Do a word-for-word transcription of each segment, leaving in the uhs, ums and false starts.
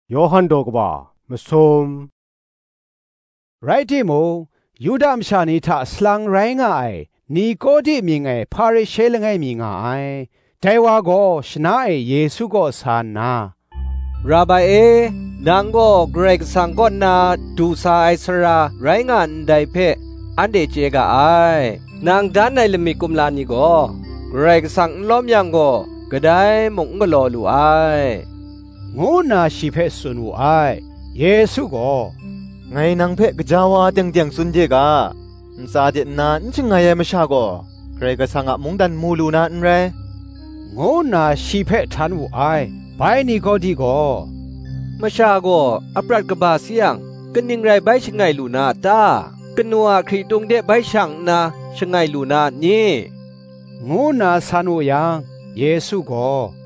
โยฮันโดกบ่ามสมไรที่โมยูดามชานิทาสลังไรง่ายนีโกดิมีไงพาริเชลไงมีง่ายแต่ว่าก็ชนะเอเยซูก็สานนาราบาเอนังก็เกรกสังกอนนาดูซาไอสราไรงานไดเพอันเดเจกาไอนางด้านในลมิกุมลานีก็เกรกสังล้อมยังก็ก็ได้มงก็รอลูไองูนาชีเพสุนูไอเยซูก็ไงนางเพกจาวาเตียงเตียงสุนเจกาซาเดนนาชิงไงไม่ชาก็เกรกสังอะมงดันมูลูนาอันเรงูนาชีเพทันวูไอไปนี่ก็ดีก็มชาก็อัปรัดกบาเสียงกันยังไรใบชงไงลูนาตากันนัวครีตรงเดใบช่างนาชงไงลูนานี่งูนาสานุยังเยซูก็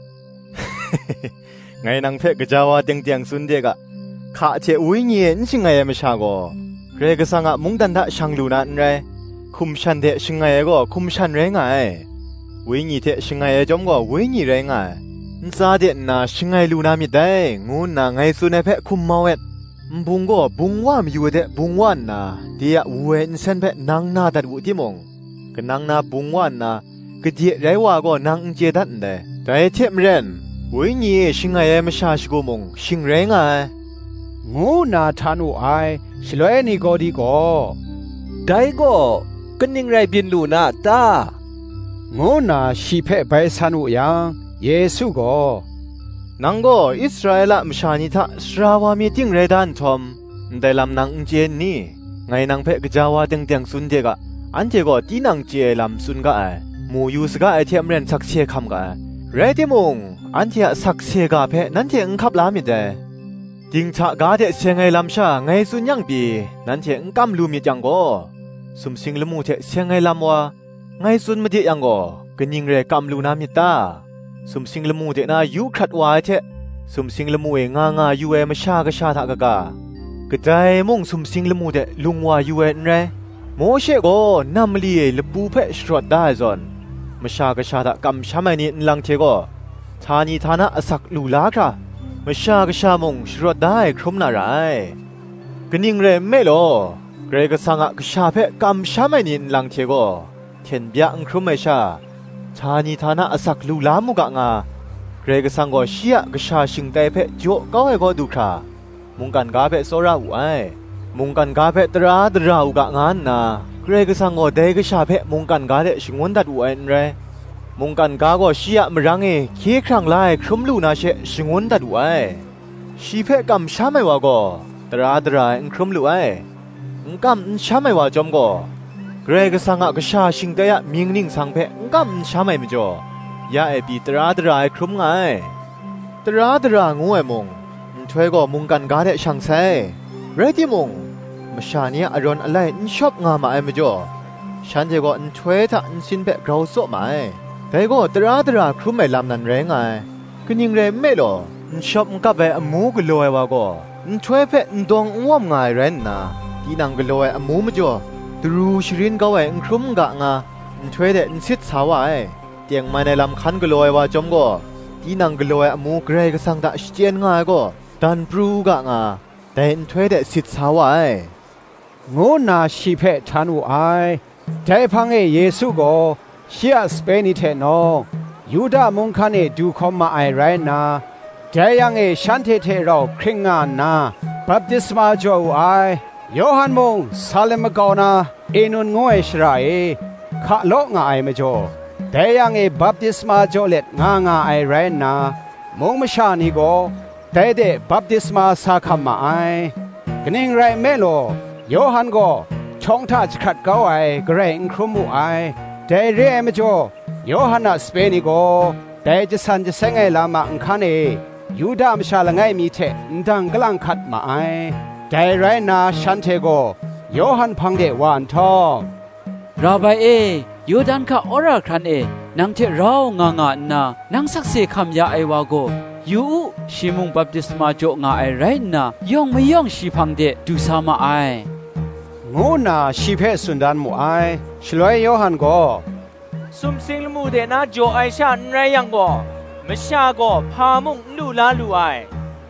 ไงนางเพกจาวาเตียงเตียงสุนเจกาข้าเจอุยเงียนชิงไงไม่ชาก็เกรกสังอะมงดันทะช่างลูนาอันเรคุมชันเดชิงไงก็คุมชันเรงไงวิญญาณเทชิงไงจอมก็วิญญาณเรงไงซาเดน่าชิงไงลูนามิได้งูน่าไงสุนัยเพคุมมาเวดบุงก็บุงว่ามีอยู่เดบุงว่าน่ะเดียเวนเซนเพนางนาดัดวุติมงก็นางนาบุงว่าน่ะก็เดียไรว่าก็นางเจดันเดแต่เทมเรนวิญญาณชิงไงไม่ชาชิโกมงชิงเรงไงงูนาทานุไอชลวยนี่ก็ดีก็ได้ก็กันยังไรบินลูนาตางูนาชีเพไปสานุยังเยซูก็นังก็อิสราเอลมชานิทะสราวามีติงเรดันทอมได้ลำนังเจนนี่ไงนังเพกจาวาเตียงเตียงสุนเจกะอันเจก็ตีนังเจลำสุนกะไอมูยูสกะไอเทียมเรนสักเชคำกะเรติมงอันเทียสักเชกะเพนันเทียงขับลามิเดจิงชะกาเดเชงไงลำชาไงสุนยังปีนันเทียงกำลูมิจังก็สุมสิงลมูเทเชงไงลำวะไงสุนมดิยังก็กนิงเรกำลูนามิตาสุมสิงลมูเดนายูครัดวายเทสุมสิงลมูเองางายูเอมชากะชาทากะกะกะไดมงสุมสิงลมูเดลุงวายูเอเรโมเชโกนัมลีลปูเพชรอดได้ซอนมชากะชาทากำชามนี่ลังเทโกทานีทานะอสักลูลาค่ะมชากะชามงชรอดได้ครมนาไรกนิงเรเมโลเกรกะสังะกะชาเพกำชามนี่ลังเทโกเทนเบียงครมเมชาชานีทานะอสักลูลามุกะงาเกรกสังก็เชียกชาชิงเตเพโจก้าวให้ก็ดูครามุงกันกาเพโซราอูไอมุงกันกาเพตราตราอูกะงานนาเกรกสังก็เดกชาเพมุงกันกาเดชิงวันดัดอูไอเรมุงกันกาก็เชียมรังเอเคียครั้งไล่ครุมลูนาเชชิงวันดัดอูไอชีเพกำชาไม่ว่าก็ตราตราอิงครุมลูไอกำชาไม่ว่าจอมก็เกรกสังกชาชิงเตยมิงนิ่งสังเพกำชาไม่มจ่อยาเอปีตราตรายครุมไงตราตรางูไอมงช่วยก็มุงกันกาเดช่างเซเรติมงมชาเนียอรอนอะไรนชอบงามาไอมจ่อฉันจะก็นช่วยถ้าสินเพกเราโซมาแต่ก็ตราตราครุมไม่ลำนันแรงไงก็ยิงเรไม่หรอนชอบกับเบอมูกลอยว่าก็นช่วยเพนดองอ้วมไงเรนนะที่นังกลอยอมูมจ่อตรูชรินก็ไว้ครุมกะงาช่วยเด็นสิทธิ์สาวไอเตียงมาในลำคันกลอยว่าจอมก็ที่นังกลอยอมูเกรกสังตะเชียนง่ายก็ดันปรูกะงาแต่ช่วยเด็สิทธิ์สาวไองูนาชีเพทันวูไอใจพังเอเยซูก็เชียสเปนิเทโนยูดามุงคันเอดูคอมมาไอไรนาใจยังเอชันเทเทเราคริงงานนาบัพติศมาจ่อไอโยฮันมงซาเลมกอนาเอนุนงวยชราเอขะโลงาไอมจ่อแต่ยังเอบัพติศมาจ่อเล็ดงางาไอไรนามงมชานีก็แต่เดบัพติศมาสาคัมมาไอกนิ่งไรเมโลโยฮันก็ช่องท่าจะขัดเก้าไอเกรงครุมูไอแต่เรียมจ่อโยฮันน่ะสเปนิก็แต่จะสันจะเซงไอลามาอังคันเอยูดามชาละไงมีเทดังกลังขัดมาไอแต่ไรนาฉันเทโกโยฮันพังเดวานทอราบายเอยูดันคะอราครันเอนังเทเรางางานานังสักเซคำยาไอวาโกยูชิมุงบัพติศมาโจงาไอไรนายองไม่ยองชีพังเดดูสามาไองูนาชีเพสุนดานมูไอชลวยโยฮันโกสุมสิงลมูเดนาโจไอชาไรยังโกมชาโกพามุงลูลาลูไอ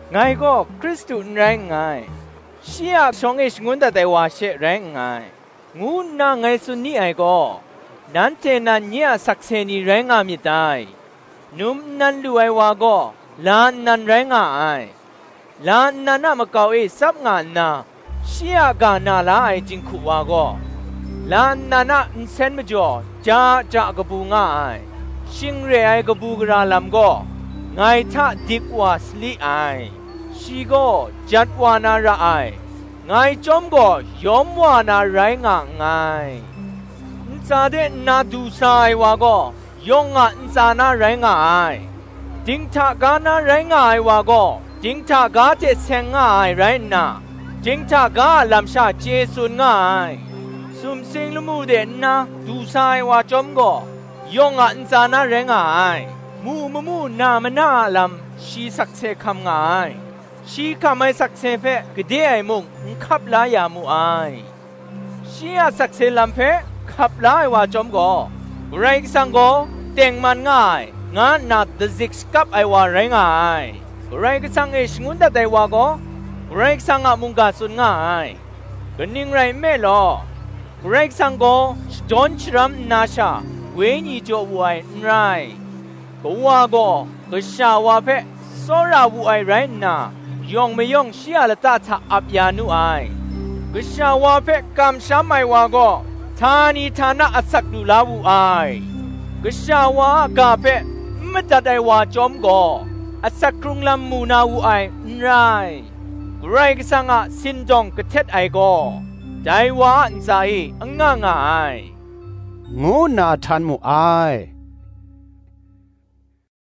ไงก็คริสตุแรงไงเชียชงเอชงุนแต่แต่ว่าเชแรงไงงูนาไงสุนนี่ไอก็นั้นเจนันเนี่ยสักเซนีแรงอามิตายนุ่มนันดูไอว่าก็ลานนันแรงอาไอลานนันน่ะมะกาวเอซับงานนาเชียกานาลาไอจิงคุว่าก็ลานนันน่ะอินเซนมจ่อจ้าจ้ากบูงาไอชิงเรไอกบูกราลำก็ไงท่าดิกว่าสลีไอชีก็จัดวานาระไอไงจอมก็ยอมวานาไรงาไงอินซาเดนาดูไซว่าก็ยองอ่ะอินซานาไรงาไอดิงทากานาไรงาไอว่าก็ดิงทากาเจเซงงาไอไรนาดิงทากาลำชาเจสุนงาไอสุมสิงลมูเดนาดูไซว่าจอมก็ยองอ่ะอินซานาไรงาไอมูมมูนามนาลำชีสักเซคำงาไอชีคำไม่สักเซเพกเดียมุงขับลายามูไอชีอาสักเซลำเพขับลายว่าจอมก็ไรสังก็เต็งมันง่ายงานนัดเดซิกส์กับไอว่าไรง่ายไรก็สังเอชงุนแต่แต่ว่าก็ไรสังอามุงกาสุนง่ายก็นิ่งไรไม่หรอไรสังก็จอนชรัมนาชาเวนีโจวไอไรก็ว่าก็ก็ชาวาเพโซราวูไอไรน่ายองไม่ยองเชียละตาทาอับยานุไอก็ชาวาเพกำช้ำไอว่าก็ทานีทานะอัสักดูลาวูไอก็ชาวากาเพไม่ตัดไอว่าจอมก็อัสักครุงลำมูนาวูไอไรไรก็สังอาสินจงกระเท็ดไอก็ใจว่าอันใจอังง่ายงูนาทันมูไอ